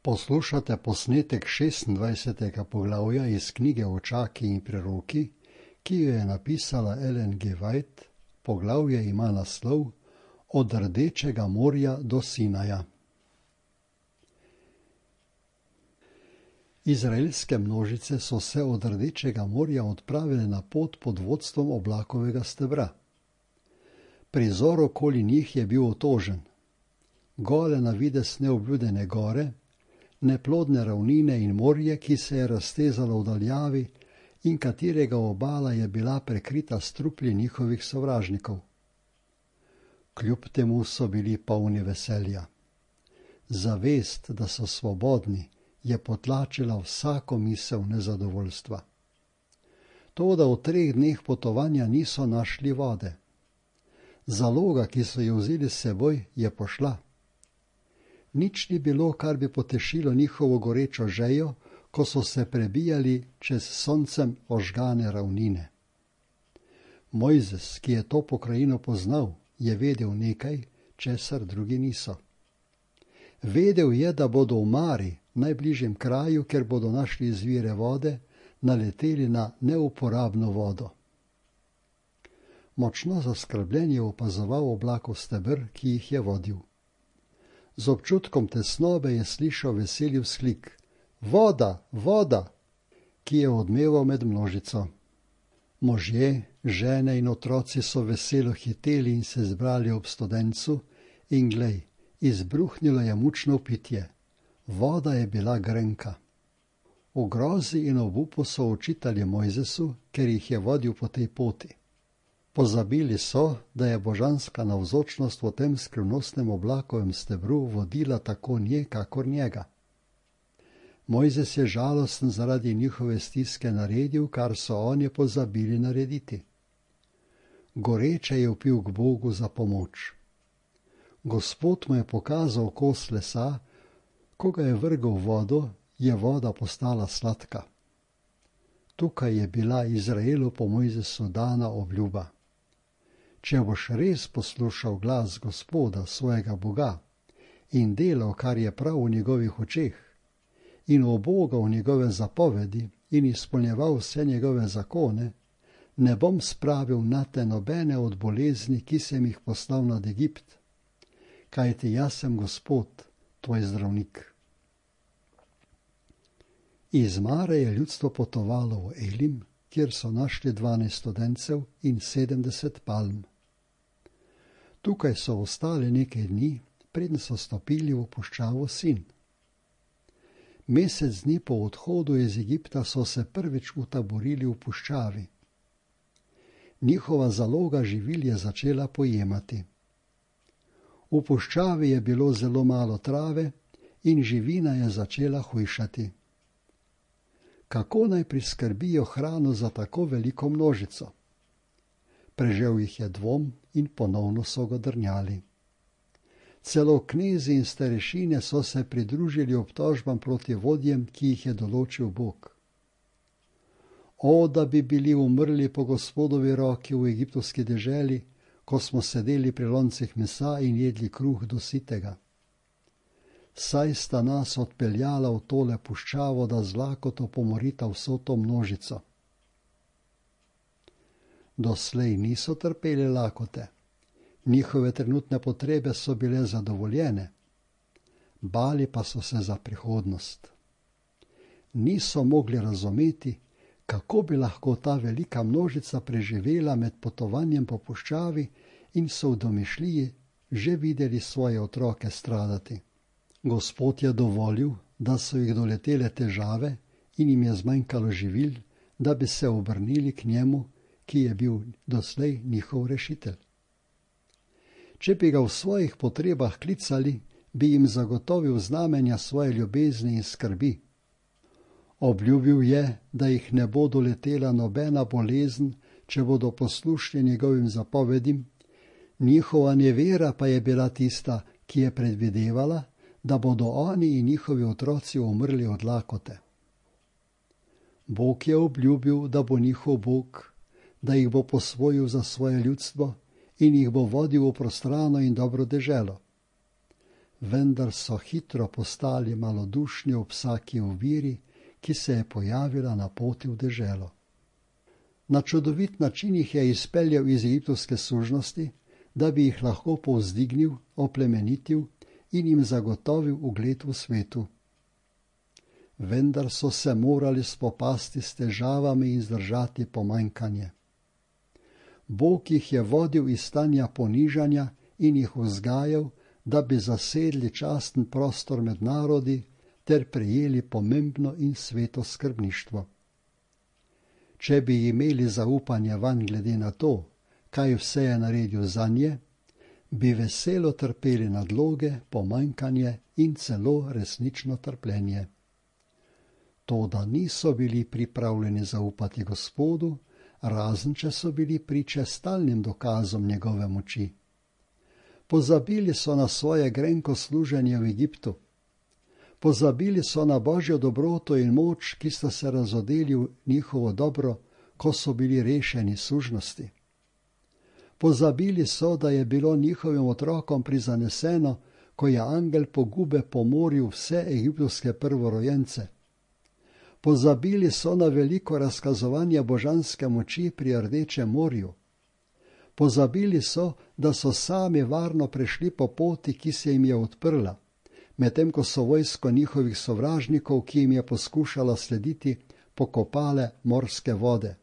Poslušate posnetek 26. poglavja iz knjige Očaki in preroki, ki jo je napisala Ellen G. White. Poglavje ima naslov Od Rdečega morja do Sinaja. Izraelske množice so se od Rdečega morja odpravile na pot pod vodstvom oblakovega stebra. Prizor okoli njih je bil otožen. Gole na videz neobljudene gore, neplodne ravnine in morje, ki se je raztezalo v daljavi in katerega obala je bila prekrita s trupli njihovih sovražnikov. Kljub temu so bili polni veselja. Zavest, da so svobodni, je potlačila vsako misel nezadovoljstva. Toda v 3 dneh potovanja niso našli vode. Zaloga, ki so jo vzeli s seboj, je pošla. Nič ni bilo, kar bi potešilo njihovo gorečo žejo, ko so se prebijali čez soncem ožgane ravnine. Mojzes, ki je to pokrajino poznal, je vedel nekaj, česar drugi niso. Vedel je, da bodo v Mari, najbližjem kraju, kjer bodo našli izvire vode, naleteli na neuporabno vodo. Močno zaskrbljen je opazoval oblakov steber, ki jih je vodil. Z občutkom tesnobe je slišal veseli vzklik: Voda, voda, ki je odmeval med množico. Možje, žene in otroci so veselo hiteli in se zbrali ob studencu in glej, izbruhnilo je mučno pitje. Voda je bila grenka. V grozi in obupu so očitali Mojzesu, ker jih je vodil po tej poti. Pozabili so, da je božanska navzočnost v tem skrivnostnem oblakovem stebru vodila tako nje, kakor njega. Mojzes je žalosten zaradi njihove stiske naredil, kar so oni pozabili narediti. Goreče je vpil k Bogu za pomoč. Gospod mu je pokazal kos lesa, ko ga je vrgel v vodo, je voda postala sladka. Tukaj je bila Izraelu po Mojzesu dana obljuba. Če boš res poslušal glas Gospoda, svojega Boga, in delal, kar je prav v njegovih očeh, in ubogal njegove zapovedi in izpolnjeval vse njegove zakone, ne bom spravil nate nobene od bolezni, ki sem jih poslal nad Egipt, kajti jaz sem Gospod, tvoj zdravnik. Iz Mare je ljudstvo potovalo v Elim, kjer so našli 12 studencev in 70 palm. Tukaj so ostali nekaj dni, preden so stopili v puščavo Sin. Mesec dni po odhodu iz Egipta so se prvič utaborili v puščavi. Njihova zaloga živil je začela pojemati. V puščavi je bilo zelo malo trave in živina je začela hujšati. Kako naj priskrbijo hrano za tako veliko množico? Prežel jih je dvom in ponovno so ga drnjali. Celo knezi in starešine so se pridružili obtožbam proti vodjem, ki jih je določil Bog. O, da bi bili umrli po Gospodovi roki v egiptovski deželi, ko smo sedeli pri loncih mesa in jedli kruh do sitega. Saj sta nas odpeljala v tole puščavo, da z lakoto pomorita vso to množico. Doslej niso trpeli lakote. Njihove trenutne potrebe so bile zadovoljene. Bali pa so se za prihodnost. Niso mogli razumeti, kako bi lahko ta velika množica preživela med potovanjem po puščavi in so v domišljiji že videli svoje otroke stradati. Gospod je dovolil, da so jih doletele težave in jim je zmanjkalo živil, da bi se obrnili k njemu, ki je bil doslej njihov rešitelj. Če bi ga v svojih potrebah klicali, bi jim zagotovil znamenja svoje ljubezni in skrbi. Obljubil je, da jih ne bo doletela nobena bolezen, če bodo poslušni njegovim zapovedim, njihova nevera pa je bila tista, ki je predvidevala, da bodo oni in njihovi otroci umrli od lakote. Bog je obljubil, da bo njihov Bog, da jih bo posvojil za svoje ljudstvo in jih bo vodil v prostrano in dobro deželo. vendar so hitro postali malodušni ob vsaki oviri, ki se je pojavila na poti v deželo. Na čudovit način jih je izpeljal iz egiptovske sužnosti, da bi jih lahko povzdignil, oplemenitil in jim zagotovil ugled v svetu. Vendar so se morali spopasti s težavami in zdržati pomanjkanje. Bog jih je vodil iz stanja ponižanja in jih vzgajal, da bi zasedli časten prostor med narodi ter prejeli pomembno in sveto skrbništvo. Če bi imeli zaupanje vanj glede na to, kaj vse je naredil zanje, bi veselo trpeli nadloge, pomanjkanje in celo resnično trpljenje. Toda niso bili pripravljeni zaupati Gospodu, razen če so bili priče stalnim dokazom njegove moči. Pozabili so na svoje grenko služenje v Egiptu. Pozabili so na Božjo dobroto in moč, ki sta se razodeli v njihovo dobro, ko so bili rešeni sužnosti. Pozabili so, da je bilo njihovim otrokom prizaneseno, ko je angel pogube pomoril vse egiptovske prvorojence. Pozabili so na veliko razkazovanje božanske moči pri Rdečem morju. Pozabili so, da so sami varno prešli po poti, ki se jim je odprla, medtem ko so vojsko njihovih sovražnikov, ki jim je poskušala slediti, pokopale morske vode.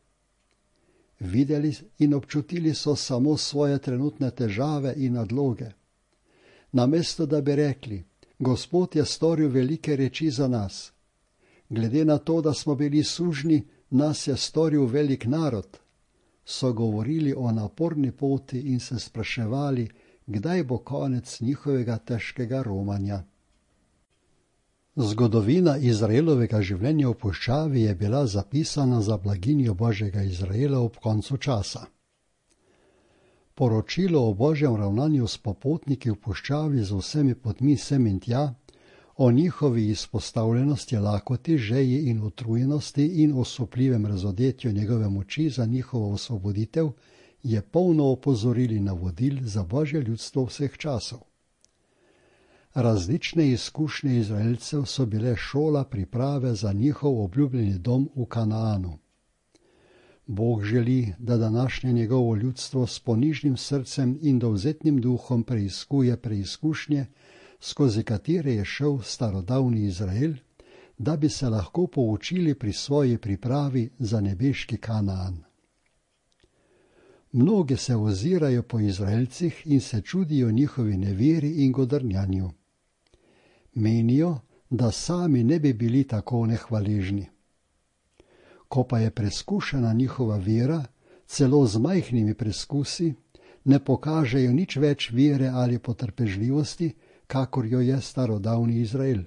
Videli in občutili so samo svoje trenutne težave in nadloge. Namesto da bi rekli, Gospod je storil velike reči za nas. Glede na to, da smo bili sužnji, nas je storil velik narod, so govorili o naporni poti in se spraševali, kdaj bo konec njihovega težkega romanja. Zgodovina Izraelovega življenja v puščavi je bila zapisana za blaginjo Božjega Izraela ob koncu časa. Poročilo o Božjem ravnanju s popotniki v puščavi z vsemi potmi sem in tja, o njihovi izpostavljenosti lakoti, žeji in utrujenosti in osupljivem razodetju njegove moči za njihovo osvoboditev, je polno opozorili navodil za Božje ljudstvo vseh časov. Različne izkušnje Izraelcev so bile šola priprave za njihov obljubljeni dom v Kanaanu. Bog želi, da današnje njegovo ljudstvo s ponižnim srcem in dovzetnim duhom preiskuje preizkušnje, skozi katere je šel starodavni Izrael, da bi se lahko poučili pri svoji pripravi za nebeški Kanaan. Mnogi se ozirajo po Izraelcih in se čudijo njihovi neveri in godrnjanju. Menijo, da sami ne bi bili tako nehvaležni. Ko pa je preskušena njihova vera, celo z majhnimi preskusi, ne pokažejo nič več vere ali potrpežljivosti, kakor jo je starodavni Izrael.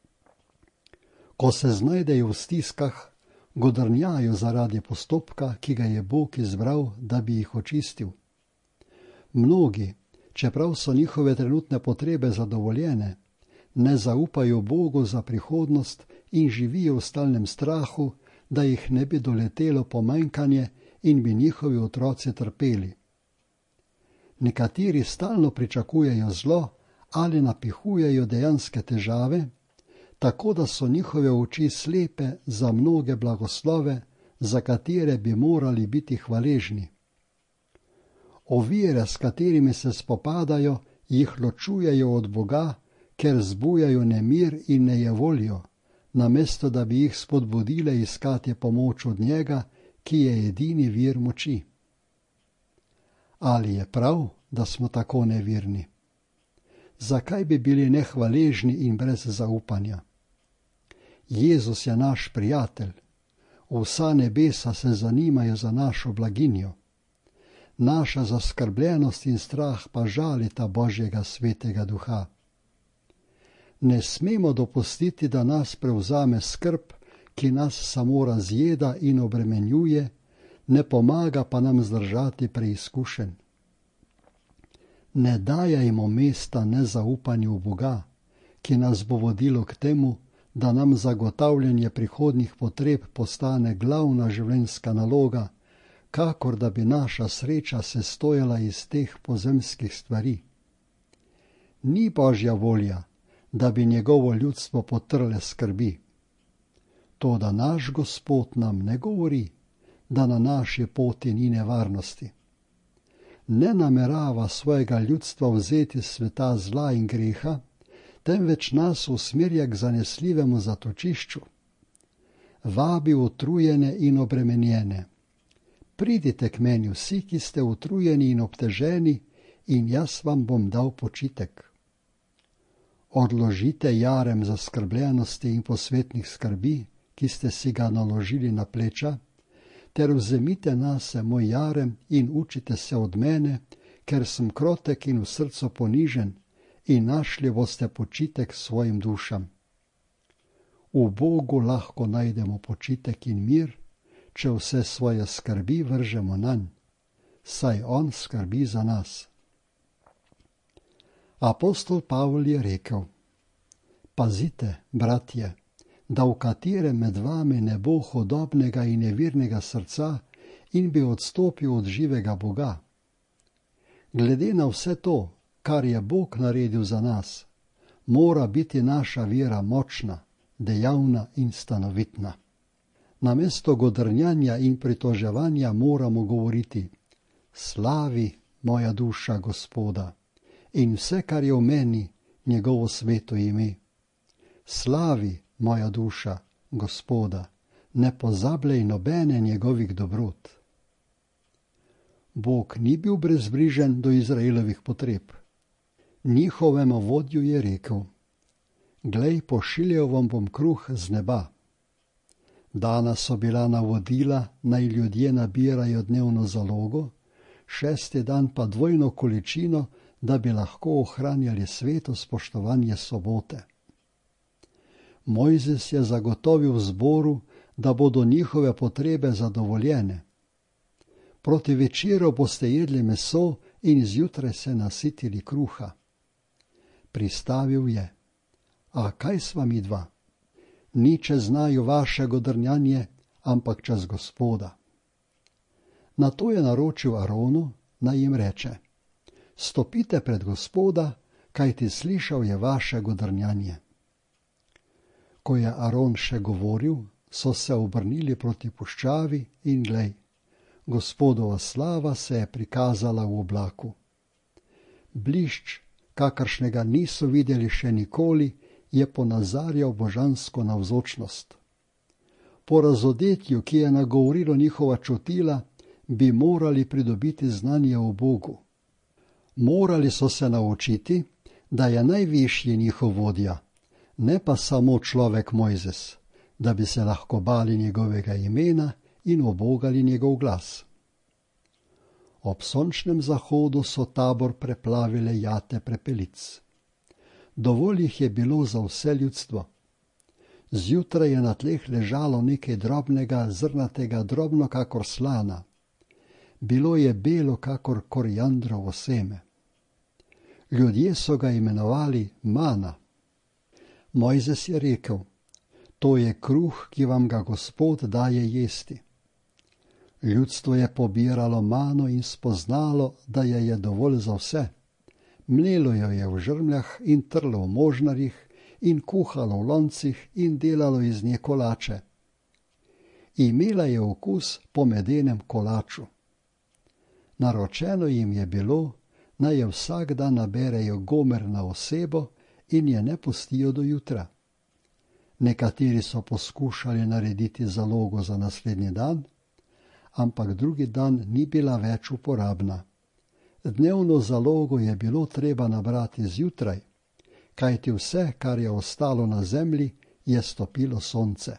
Ko se znajdejo v stiskah, godrnjajo zaradi postopka, ki ga je Bog izbral, da bi jih očistil. Mnogi, čeprav so njihove trenutne potrebe zadovoljene, ne zaupajo Bogu za prihodnost in živijo v stalnem strahu, da jih ne bi doletelo pomanjkanje in bi njihovi otroci trpeli. Nekateri stalno pričakujejo zlo ali napihujejo dejanske težave, tako da so njihove oči slepe za mnoge blagoslove, za katere bi morali biti hvaležni. Ovire, s katerimi se spopadajo, jih ločujejo od Boga, ker zbujajo nemir in nejevoljo, namesto da bi jih spodbudile iskati pomoč od njega, ki je edini vir moči. Ali je prav, da smo tako nevirni? Zakaj bi bili nehvaležni in brez zaupanja? Jezus je naš prijatelj. Vsa nebesa se zanimajo za našo blaginjo. Naša zaskrbljenost in strah pa žalita Božjega svetega duha. Ne smemo dopustiti, da nas prevzame skrb, ki nas samo razjeda in obremenjuje, ne pomaga pa nam zdržati preizkušenj. Ne dajajmo mesta nezaupanju v Boga, ki nas bo vodilo k temu, da nam zagotavljanje prihodnjih potreb postane glavna življenjska naloga, kakor da bi naša sreča sestojala iz teh pozemskih stvari. ni Božja volja, da bi njegovo ljudstvo potrle skrbi. Toda naš Gospod nam ne govori, da na naši poti ni nevarnosti. Ne namerava svojega ljudstva vzeti sveta zla in greha, temveč nas usmerja k zanesljivemu zatočišču. Vabi utrujene in obremenjene. Pridite k meni vsi, ki ste utrujeni in obteženi, in jaz vam bom dal počitek. Odložite jarem zaskrbljenosti in posvetnih skrbi, ki ste si ga naložili na pleča, ter vzemite nase moj jarem in učite se od mene, ker sem krotek in v srcu ponižen, in našli boste počitek svojim dušam. V Bogu lahko najdemo počitek in mir, če vse svoje skrbi vržemo nanj, saj on skrbi za nas. Apostol Pavol je rekel: Pazite, bratje, da v katerem med vami ne bo hudobnega in nevirnega srca in bi odstopil od živega Boga. Glede na vse to, kar je Bog naredil za nas, mora biti naša vera močna, dejavna in stanovitna. Namesto godrnjanja in pritoževanja moramo govoriti: Slavi moja duša Gospoda in vse, kar je v meni, njegovo sveto ime. Slavi moja duša Gospoda, ne pozabljaj nobene njegovih dobrot. Bog ni bil brezbrižen do Izraelovih potreb. Njihovemu vodju je rekel: Glej, pošiljal vam bom kruh z neba. Dana so bila navodila, naj ljudje nabirajo dnevno zalogo, 6. dan pa dvojno količino, da bi lahko ohranjali sveto spoštovanje sobote. Mojzes je zagotovil zboru, da bodo njihove potrebe zadovoljene. Proti večeru boste jedli meso in zjutraj se nasitili kruha. Pristavil je: A kaj sva mi dva? Ni čez naju vaše godrnjanje, ampak čez Gospoda. Nato je naročil Aronu, naj jim reče: Stopite pred Gospoda, kajti slišal je vaše godrnjanje. Ko je Aron še govoril, so se obrnili proti puščavi in glej, Gospodova slava se je prikazala v oblaku. Blišč, kakršnega niso videli še nikoli, je ponazarjal božansko navzočnost. Po razodetju, ki je nagovorilo njihova čutila, bi morali pridobiti znanje o Bogu. Morali so se naučiti, da je najvišji njihov vodja, ne pa samo človek Mojzes, da bi se lahko bali njegovega imena in obogali njegov glas. Ob sončnem zahodu so tabor preplavile jate prepelic. Dovolj jih je bilo za vse ljudstvo. Zjutraj je na tleh ležalo nekaj drobnega, zrnatega, drobno kakor slana. Bilo je belo kakor koriandrovo seme. Ljudje so ga imenovali mana. Mojzes je rekel: To je kruh, ki vam ga Gospod daje jesti. Ljudstvo je pobiralo mano in spoznalo, da je dovolj za vse. Mlelo jo je v žrmljah in trlo v možnarjih in kuhalo v loncih in delalo iz nje kolače. Imela je okus po medenem kolaču. Naročeno jim je bilo, naj je vsak dan naberejo gomer na osebo in je ne pustijo do jutra. Nekateri so poskušali narediti zalogo za naslednji dan, ampak drugi dan ni bila več uporabna. Dnevno zalogo je bilo treba nabrati zjutraj, kajti vse, kar je ostalo na zemlji, je stopilo sonce.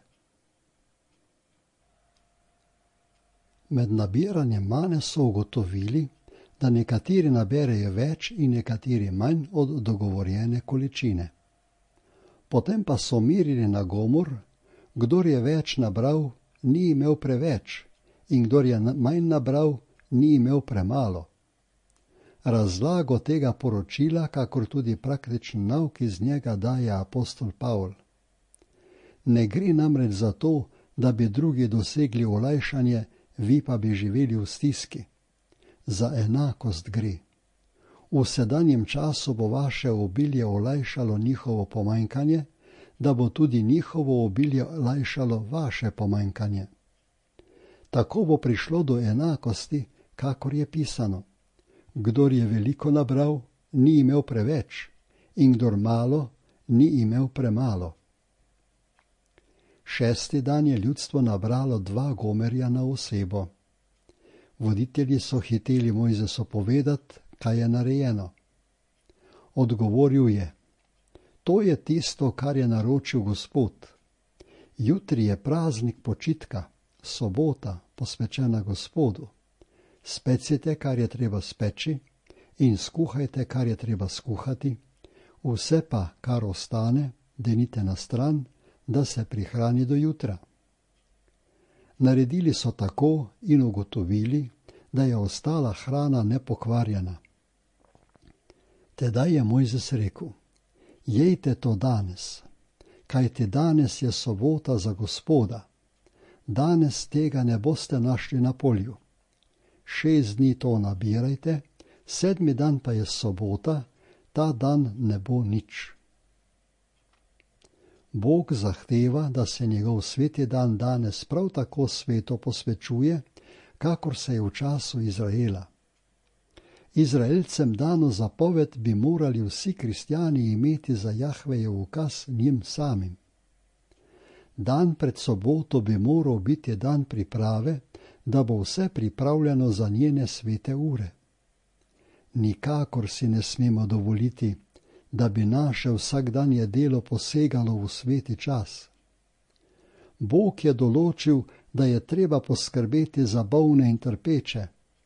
Med nabiranjem mane so ugotovili, da nekateri naberejo več in nekateri manj od dogovorjene količine. Potem pa so merili na gomor, kdor je več nabral, ni imel preveč, in kdor je manj nabral, ni imel premalo. Razlago tega poročila, kakor tudi praktični nauk iz njega daje apostol Pavol. Ne gre namreč za to, da bi drugi dosegli olajšanje, vi pa bi živeli v stiski. Za enakost gre. V sedanjem času bo vaše obilje olajšalo njihovo pomanjkanje, da bo tudi njihovo obilje olajšalo vaše pomanjkanje. Tako bo prišlo do enakosti, kakor je pisano. Kdor je veliko nabral, ni imel preveč, in kdor malo, ni imel premalo. 6. dan je ljudstvo nabralo 2 gomerja na osebo. Voditelji so hiteli Mojzesu povedati, kaj je narejeno. Odgovoril je: to je tisto, kar je naročil Gospod. Jutri je praznik počitka, sobota, posvečena Gospodu. Specite, kar je treba speči, in skuhajte, kar je treba skuhati, vse pa, kar ostane, denite na stran, da se prihrani do jutra. Naredili so tako in ugotovili, da je ostala hrana nepokvarjena. Tedaj je Mojzes rekel: jejte to danes, kajti danes je sobota za Gospoda. Danes tega ne boste našli na polju. 6 dni to nabirajte, 7. dan pa je sobota, ta dan ne bo nič. Bog zahteva, da se njegov sveti dan danes prav tako sveto posvečuje, kakor se je v času Izraela. Izraelcem dano zapoved bi morali vsi kristjani imeti za Jahvejev ukaz njim samim. Dan pred soboto bi moral biti dan priprave, da bo vse pripravljeno za njene svete ure. Nikakor si ne smemo dovoliti, da bi naše vsakdanje delo posegalo v sveti čas. Bog je določil, da je treba poskrbeti za bolne in trpeče.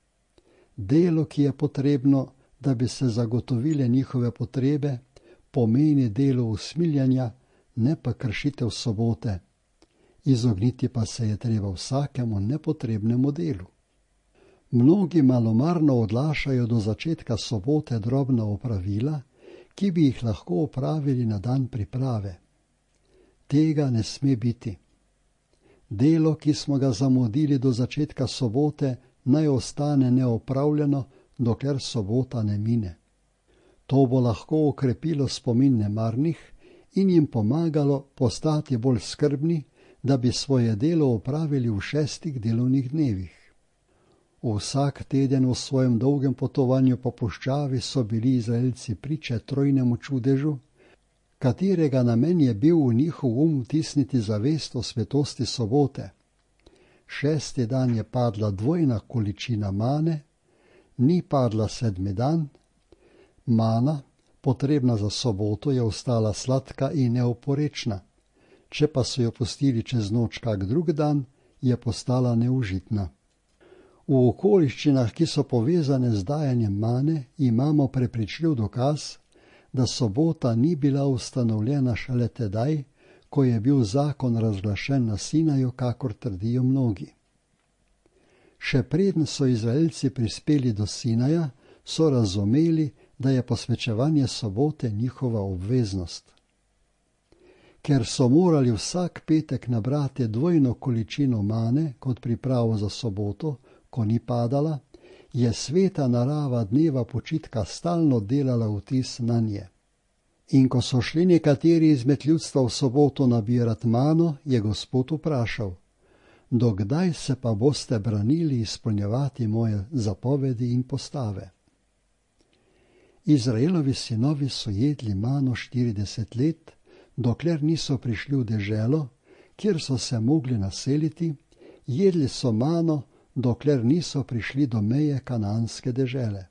Delo, ki je potrebno, da bi se zagotovile njihove potrebe, pomeni delo usmiljanja, ne pa kršitev sobote. Izogniti pa se je treba vsakemu nepotrebnemu delu. Mnogi malomarno odlašajo do začetka sobote drobna opravila, ki bi jih lahko opravili na dan priprave. Tega ne sme biti. Delo, ki smo ga zamudili do začetka sobote, naj ostane neopravljeno, dokler sobota ne mine. To bo lahko okrepilo spomin nemarnih in jim pomagalo postati bolj skrbni, da bi svoje delo opravili v 6 delovnih dnevih. Vsak teden v svojem dolgem potovanju po puščavi so bili Izraelci priče trojnemu čudežu, katerega namen je bil v njihov vtisniti zavest o svetosti sobote. 6. dan je padla dvojna količina mane, ni padla 7. dan, mana, potrebna za soboto, je ostala sladka in neoporečna, če pa so jo pustili čez noč kak drug dan, je postala neužitna. V okoliščinah, ki so povezane z dajanjem mane, imamo prepričljiv dokaz, da sobota ni bila ustanovljena šele tedaj, ko je bil zakon razglašen na Sinaju, kakor trdijo mnogi. Še preden so Izraelci prispeli do Sinaja, so razumeli, da je posvečevanje sobote njihova obveznost. Ker so morali vsak petek nabrati dvojno količino mane kot pripravo za soboto, ko ni padala, je sveta narava dneva počitka stalno delala vtis nanje. In ko so šli nekateri izmed ljudstva v soboto nabirati mano, je Gospod vprašal: dokdaj se pa boste branili izpolnjevati moje zapovedi in postave? Izraelovi sinovi so jedli mano 40 let, dokler niso prišli v deželo, kjer so se mogli naseliti, jedli so mano, dokler niso prišli do meje kananske dežele.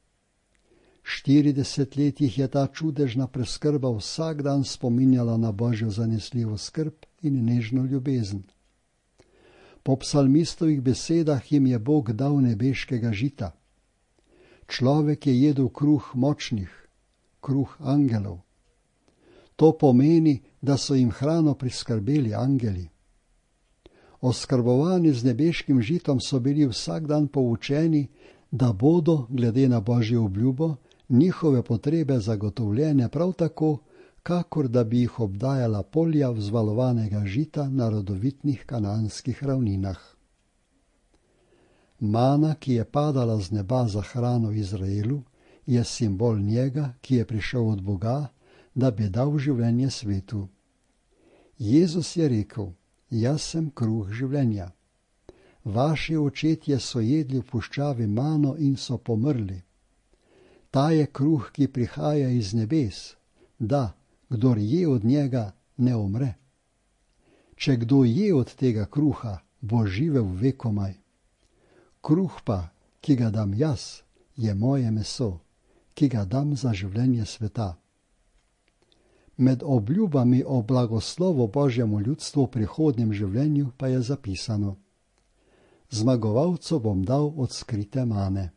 40 let jih je ta čudežna preskrba vsak dan spominjala na Božjo zanesljivo skrb in nežno ljubezen. Po psalmistovih besedah jim je Bog dal nebeškega žita. Človek je jedel kruh močnih, kruh angelov. To pomeni, da so jim hrano priskrbeli angeli. Oskrbovani z nebeškim žitom so bili vsak dan poučeni, da bodo, glede na Božjo obljubo, njihove potrebe zagotovljene prav tako, kakor da bi jih obdajala polja vzvalovanega žita na rodovitnih kananskih ravninah. Mana, ki je padala z neba za hrano Izraelu, je simbol njega, ki je prišel od Boga, da bi dal življenje svetu. Jezus je rekel, jaz sem kruh življenja. Vaši očetje so jedli v puščavi mano in so pomrli. Ta je kruh, ki prihaja iz nebes, da, kdor je od njega, ne umre. Če kdo je od tega kruha, bo živel vekomaj. Kruh pa, ki ga dam jaz, je moje meso, ki ga dam za življenje sveta. Med obljubami o blagoslovu Božjemu ljudstvu v prihodnjem življenju pa je zapisano: zmagovalcu bom dal od skrite mane.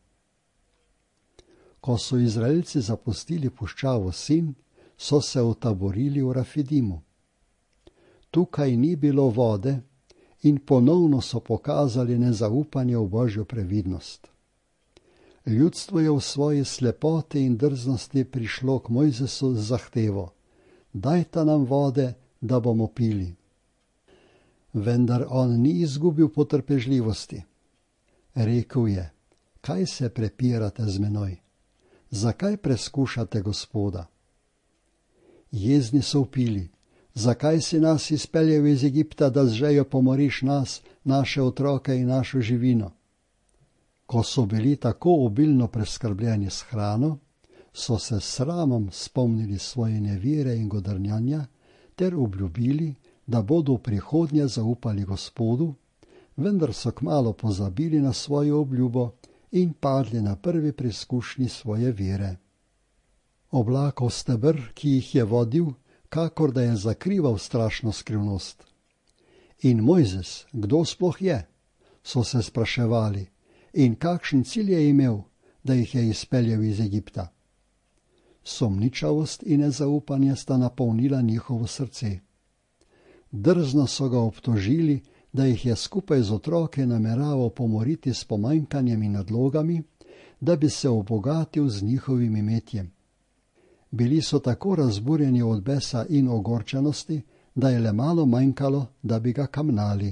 Ko so Izraelci zapustili puščavo Sin, so se utaborili v Rafidimu. Tukaj ni bilo vode in ponovno so pokazali nezaupanje v Božjo previdnost. Ljudstvo je v svoji slepoti in drznosti prišlo k Mojzesu z zahtevo: dajta nam vode, da bomo pili. Vendar on ni izgubil potrpežljivosti. Rekel je: kaj se prepirate z menoj? Zakaj preskušate Gospoda? Jezni so vpili: zakaj si nas izpeljal iz Egipta, da z žejo pomoriš nas, naše otroke in našo živino? Ko so bili tako obilno preskrbljeni s hrano, so se s sramom spomnili svoje nevire in godrnjanja ter obljubili, da bodo v prihodnje zaupali Gospodu, vendar so kmalu pozabili na svojo obljubo in padli na prvi preizkušnji svoje vere. Oblakov steber, ki jih je vodil, kakor da je zakrival strašno skrivnost. In Mojzes, kdo sploh je? So se spraševali, in kakšen cilj je imel, da jih je izpeljal iz Egipta. Sumničavost in nezaupanje sta napolnila njihovo srce. Drzno so ga obtožili, da jih je skupaj z otroke nameraval pomoriti s pomanjkanjem in nadlogami, da bi se obogatil z njihovim imetjem. Bili so tako razburjeni od besa in ogorčenosti, da je le malo manjkalo, da bi ga kamnali.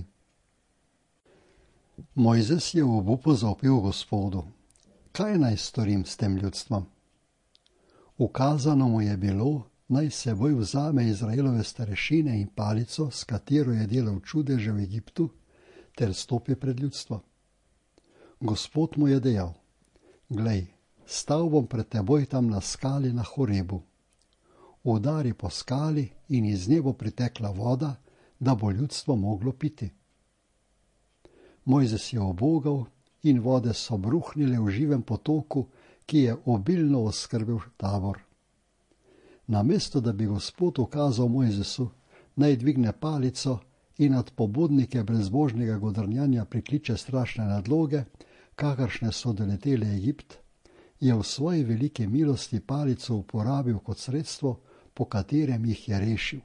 Mojzes je v obupu zavpil Gospodu: kaj naj storim s tem ljudstvom? Ukazano mu je bilo, naj seboj vzame Izraelove starešine in palico, s katero je delal čudeže v Egiptu, ter stopi pred ljudstvo. Gospod mu je dejal: glej, stal bom pred teboj tam na skali na Horebu. Udari po skali in iz nje bo pritekla voda, da bo ljudstvo moglo piti. Mojzes je ubogal in vode so bruhnile v živem potoku, ki je obilno oskrbil tabor. Namesto da bi Gospod ukazal Mojzesu, naj dvigne palico in nad pobudnike brezbožnega godrnjanja prikliče strašne nadloge, kakršne so doletele Egipt, je v svoji veliki milosti palico uporabil kot sredstvo, po katerem jih je rešil.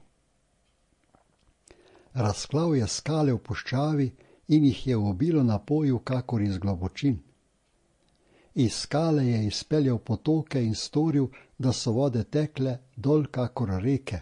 Razklal je skale v puščavi in jih je obilo napojil kakor iz globočin. Iz skale je izpeljal potoke in storil, da so vode tekle dol kakor reke.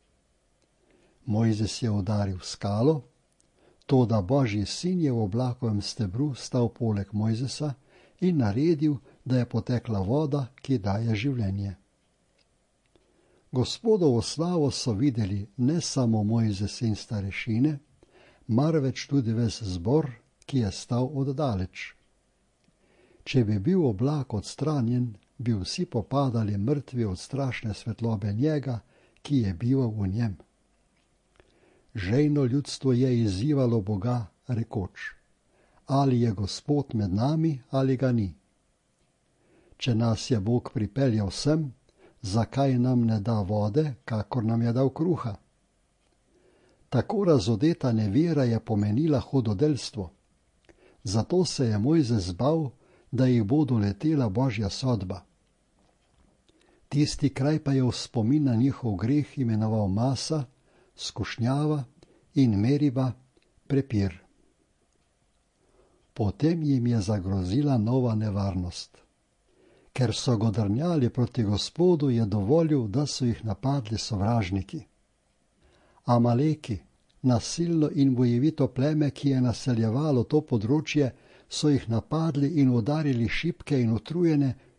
Mojzes je udaril skalo, toda Božji sin je v oblakovem stebru stal poleg Mojzesa in naredil, da je potekla voda, ki daje življenje. Gospodovo slavo so videli ne samo Mojzes in starešine, marveč tudi ves zbor, ki je stal oddaleč. Če bi bil oblak odstranjen, bi vsi popadali mrtvi od strašne svetlobe njega, ki je bival v njem. Žejno ljudstvo je izzivalo Boga, rekoč: ali je Gospod med nami ali ga ni? Če nas je Bog pripeljal sem, zakaj nam ne da vode, kakor nam je dal kruha? Tako razodeta nevera je pomenila hudodelstvo. Zato se je Mojzes bal, da jih bo doletela Božja sodba. Tisti kraj pa je v spomin na njihov greh imenoval Masa, skušnjava, in Meriba, prepir. Potem jim je zagrozila nova nevarnost. Ker so godrnjali proti Gospodu, je dovolil, da so jih napadli sovražniki. Amaleki, nasilno in bojevito pleme, ki je naseljevalo to področje, so jih napadli in udarili šibke in utrujene,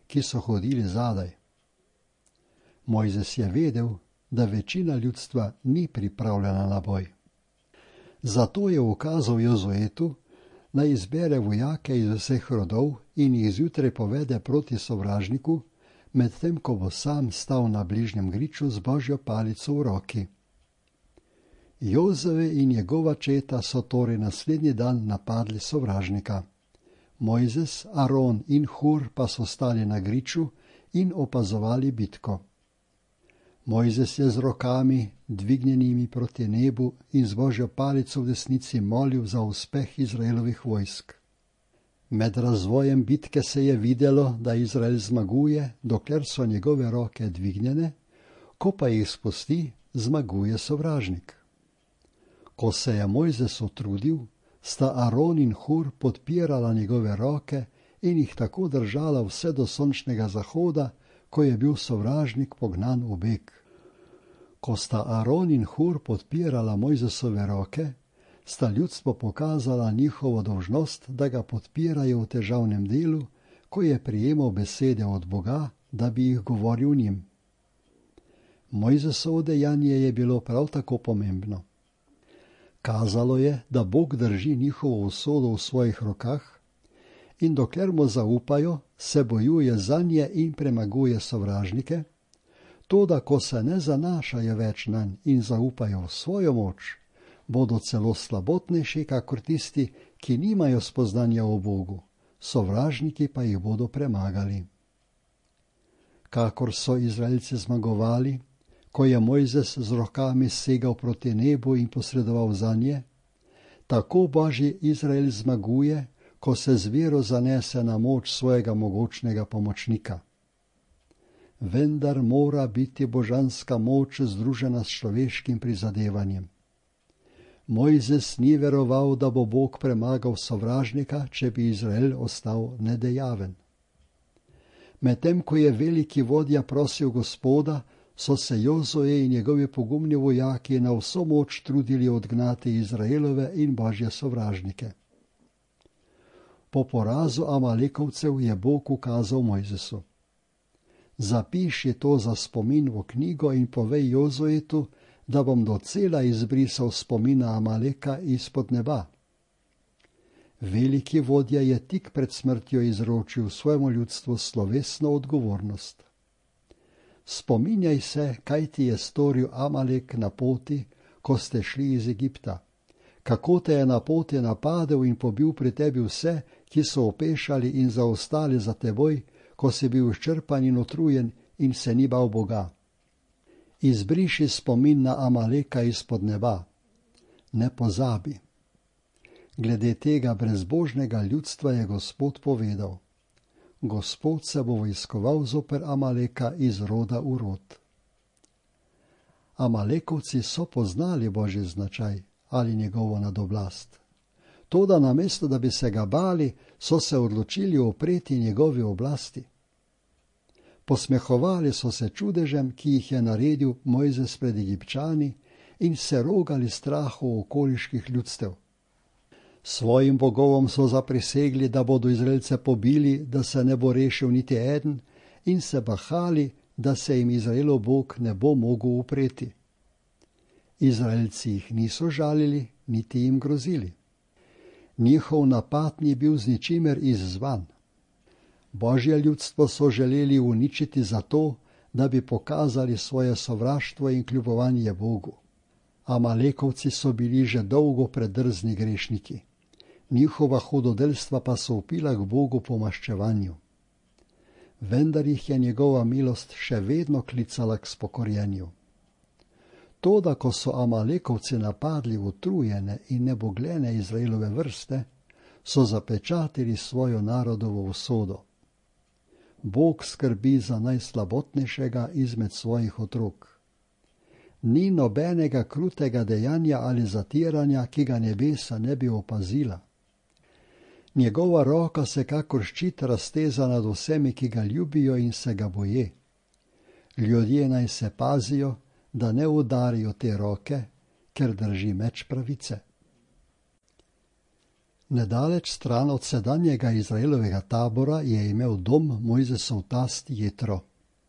ki so hodili zadaj. Mojzes je vedel, da večina ljudstva ni pripravljena na boj. Zato je ukazal Jozuetu, naj izbere vojake iz vseh rodov in jih zjutraj povede proti sovražniku, medtem ko bo sam stal na bližnjem griču z božjo palico v roki. Jozue in njegova četa so torej naslednji dan napadli sovražnika. Mojzes, Aron in Hur pa so stali na griču in opazovali bitko. Mojzes je z rokami, dvignjenimi proti nebu, in z božjo palico v desnici molil za uspeh Izraelovih vojsk. Med razvojem bitke se je videlo, da Izrael zmaguje, dokler so njegove roke dvignjene, ko pa jih spusti, zmaguje sovražnik. Ko se je Mojzes utrudil, sta Aron in Hur podpirala njegove roke in jih tako držala vse do sončnega zahoda, ko je bil sovražnik pognan v beg. Ko sta Aron in Hur podpirala Mojzesove roke, sta ljudstvo pokazala njihovo dolžnost, da ga podpirajo v težavnem delu, ko je prijemal besede od Boga, da bi jih govoril njim. Mojzesovo dejanje je bilo prav tako pomembno. Kazalo je, da Bog drži njihovo usodo v svojih rokah in dokler mu zaupajo, se bojuje zanje in premaguje sovražnike, toda ko se ne zanašajo več nanj in zaupajo v svojo moč, bodo celo slabotnejši kakor tisti, ki nimajo spoznanja o Bogu, sovražniki pa jih bodo premagali. Kakor so Izraelci zmagovali, ko je Mojzes z rokami segal proti nebu in posredoval zanje, tako Božji Izrael zmaguje, ko se z vero zanese na moč svojega mogočnega pomočnika. Vendar mora biti božanska moč združena s človeškim prizadevanjem. Mojzes ni veroval, da bo Bog premagal sovražnika, če bi Izrael ostal nedejaven. Medtem ko je veliki vodja prosil Gospoda, so se Jozue in njegovi pogumni vojaki na vso moč trudili odgnati Izraelove in Božje sovražnike. Po porazu Amalekovcev je Bog ukazal Mojzesu: zapiši to za spomin v knjigo in povej Jozuetu, da bom docela izbrisal spomina Amaleka izpod neba. Veliki vodja je tik pred smrtjo izročil svojemu ljudstvu slovesno odgovornost. Spominjaj se, kaj ti je storil Amalek na poti, ko ste šli iz Egipta, kako te je na poti napadel in pobil pri tebi vse, ki so opešali in zaostali za teboj, ko si bil izčrpan in utrujen in se ni bal Boga. Izbriši spomin na Amaleka izpod neba. Ne pozabi. Glede tega brezbožnega ljudstva je Gospod povedal: Gospod se bo vojskoval zoper Amaleka iz roda v rod. Amalekovci so poznali Božji značaj ali njegovo nadoblast. Toda namesto, da bi se ga bali, so se odločili upreti njegovi oblasti. Posmehovali so se čudežem, ki jih je naredil Mojzes pred Egipčani, in se rogali strahu okoliških ljudstev. Svojim bogovom so zaprisegli, da bodo Izraelce pobili, da se ne bo rešil niti eden, in se bahali, da se jim Izraelov Bog ne bo mogel upreti. Izraelci jih niso žalili, niti jim grozili. Njihov napad ni bil z ničimer izzvan. Božje ljudstvo so želeli uničiti zato, da bi pokazali svoje sovraštvo in kljubovanje Bogu. Amalekovci so bili že dolgo predrzni grešniki. Njihova hudodelstva pa so vpila k Bogu po maščevanju. Vendar jih je njegova milost še vedno klicala k spokorjenju. Toda, ko so Amalekovci napadli utrujene in nebogljene Izraelove vrste, so zapečatili svojo narodovo usodo. Bog skrbi za najslabotnejšega izmed svojih otrok. Ni nobenega krutega dejanja ali zatiranja, ki ga nebesa ne bi opazila. Njegova roka se kakor ščit razteza nad vsemi, ki ga ljubijo in se ga boje. Ljudje naj se pazijo, da ne udarijo te roke, ker drži meč pravice. Nedaleč stran od sedanjega Izraelovega tabora je imel dom Mojzesov tast Jetro.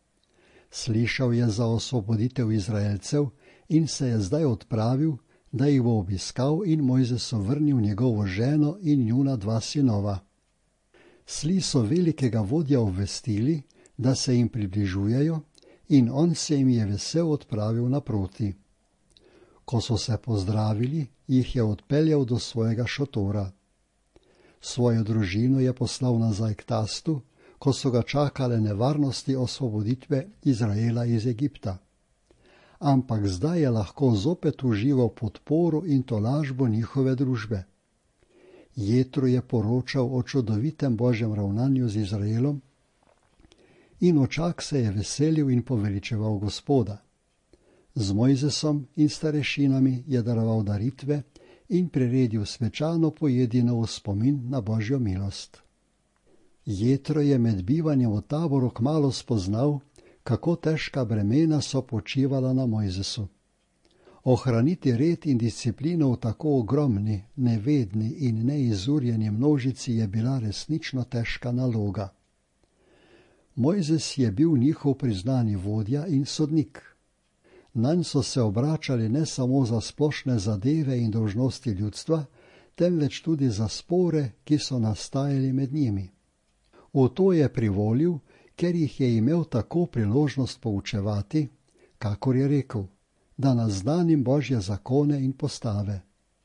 Slišal je za osvoboditev Izraelcev in se je zdaj odpravil, da jih bo obiskal in Mojzesu vrnil njegovo ženo in njuna 2 sinova. Sli so velikega vodja obvestili, da se jim približujejo, in on se jim je vesel odpravil naproti. Ko so se pozdravili, jih je odpeljal do svojega šotora. Svojo družino je poslal nazaj k tastu, ko so ga čakale nevarnosti osvoboditve Izraela iz Egipta. Ampak zdaj je lahko zopet užival podporo in tolažbo njihove družbe. Jetro je poročal o čudovitem Božjem ravnanju z Izraelom in očak se je veselil in poveličeval Gospoda. Z Mojzesom in starešinami je daroval daritve in priredil svečano pojedino v spomin na Božjo milost. Jetro je med bivanjem v taboru kmalu spoznal, kako težka bremena so počivala na Mojzesu. Ohraniti red in disciplino v tako ogromni, nevedni in neizurjeni množici je bila resnično težka naloga. Mojzes je bil njihov priznani vodja in sodnik. Nanj so se obračali ne samo za splošne zadeve in dolžnosti ljudstva, temveč tudi za spore, ki so nastajali med njimi. V to je privolil, ker jih je imel tako priložnost poučevati, kakor je rekel, da naznanim Božje zakone in postave.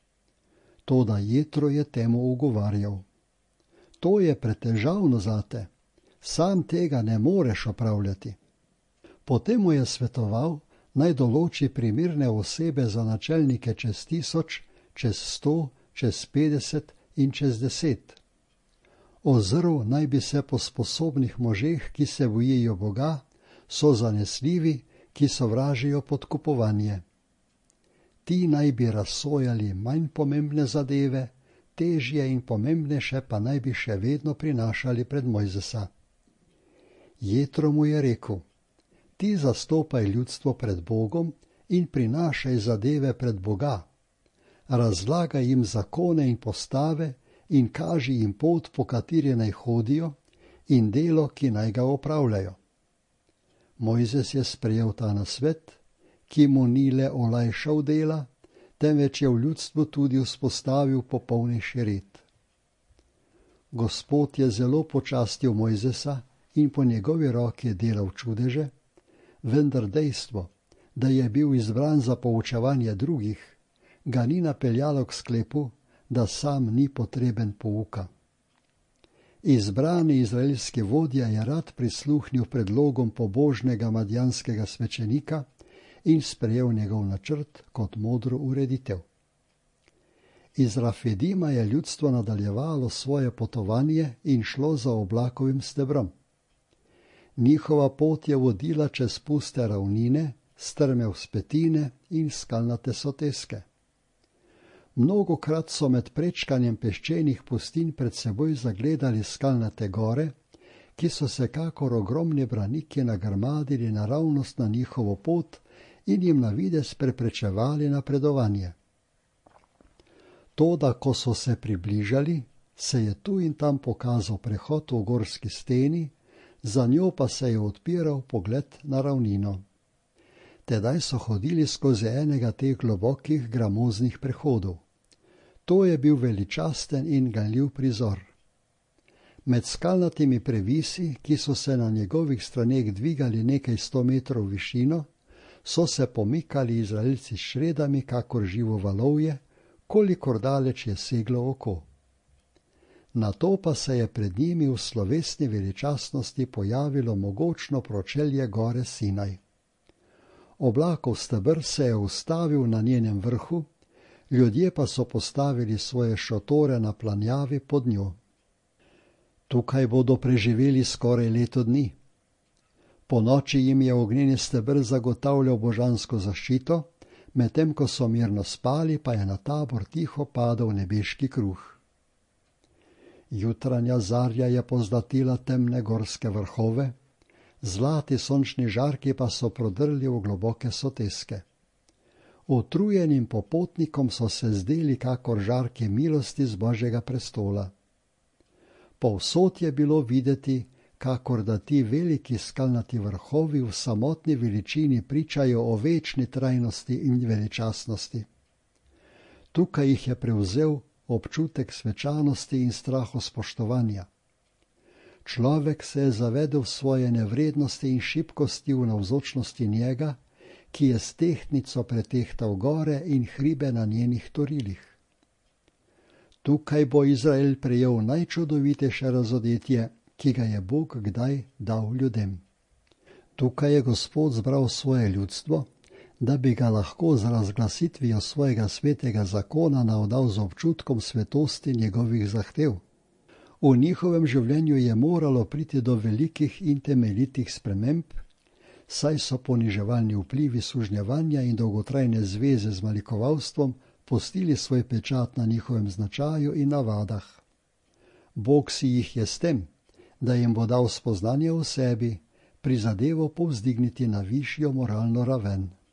Toda Jetro je temu ugovarjal. To je pretežavno zate, sam tega ne moreš opravljati. Potem mu je svetoval, naj določi primerne osebe za načelnike čez 1000, čez 100, čez 50 in čez 10. Ozrl naj bi se po sposobnih možeh, ki se bojijo Boga, so zanesljivi, ki sovražijo podkupovanje. Ti naj bi razsojali manj pomembne zadeve, težje in pomembnejše pa naj bi še vedno prinašali pred Mojzesa. Jetro mu je rekel, ti zastopaj ljudstvo pred Bogom in prinašaj zadeve pred Boga. Razlagaj jim zakone in postave in kaži jim pot, po kateri naj hodijo, in delo, ki naj ga opravljajo. Mojzes je sprejel ta nasvet, ki mu ni le olajšal dela, temveč je v ljudstvu tudi vzpostavil popolnejši red. Gospod je zelo počastil Mojzesa in po njegovi roki delal čudeže, vendar dejstvo, da je bil izbran za poučevanje drugih, ga ni napeljalo k sklepu, da sam ni potreben pouka. Izbrani izraelski vodja je rad prisluhnil predlogom pobožnega madjanskega svečenika in sprejel njegov načrt kot modro ureditev. Iz Rafidima je ljudstvo nadaljevalo svoje potovanje in šlo za oblakovim stebrom. Njihova pot je vodila čez puste ravnine, strme vzpetine in skalnate soteske. Mnogokrat so med prečkanjem peščenih pustin pred seboj zagledali skalnate gore, ki so se kakor ogromni braniki nagrmadili naravnost na njihovo pot in jim na videz preprečevali napredovanje. Toda, ko so se približali, se je tu in tam pokazal prehod v gorski steni, za njo pa se je odpiral pogled na ravnino. Tedaj so hodili skozi enega teh globokih gramoznih prehodov. To je bil veličasten in ganljiv prizor. Med skalnatimi previsi, ki so se na njegovih straneh dvigali nekaj 100 metrov višino, so se pomikali Izraelci s šredami, kakor živo valovje, kolikor daleč je seglo oko. Nato pa se je pred njimi v slovesni veličastnosti pojavilo mogočno pročelje gore Sinaj. Oblakov steber se je ustavil na njenem vrhu, ljudje pa so postavili svoje šotore na planjavi pod njo. Tukaj bodo preživeli skoraj leto dni. Po noči jim je ognjeni steber zagotavljal božansko zaščito, medtem ko so mirno spali, pa je na tabor tiho padal nebeški kruh. Jutranja zarja je pozlatila temne gorske vrhove, zlati sončni žarki pa so prodrli v globoke soteske. Utrujenim popotnikom so se zdeli kakor žarke milosti z Božjega prestola. Povsod je bilo videti, kakor da ti veliki skalnati vrhovi v samotni veličini pričajo o večni trajnosti in veličastnosti. Tukaj jih je prevzel občutek svečanosti in strahospoštovanja. Človek se je zavedel svoje nevrednosti in šibkosti v navzočnosti njega, ki je s tehtnico pretehtal gore in hribe na njenih torilih. Tukaj bo Izrael prejel najčudovitejše razodetje, ki ga je Bog kdaj dal ljudem. Tukaj je Gospod zbral svoje ljudstvo, da bi ga lahko z razglasitvijo svojega svetega zakona navdal z občutkom svetosti njegovih zahtev. V njihovem življenju je moralo priti do velikih in temeljitih sprememb, saj so poniževalni vplivi sužnjevanja in dolgotrajne zveze z malikovalstvom pustili svoj pečat na njihovem značaju in navadah. Bog si jih je s tem, da jim bo dal spoznanje o sebi, prizadeval povzdigniti na višjo moralno raven.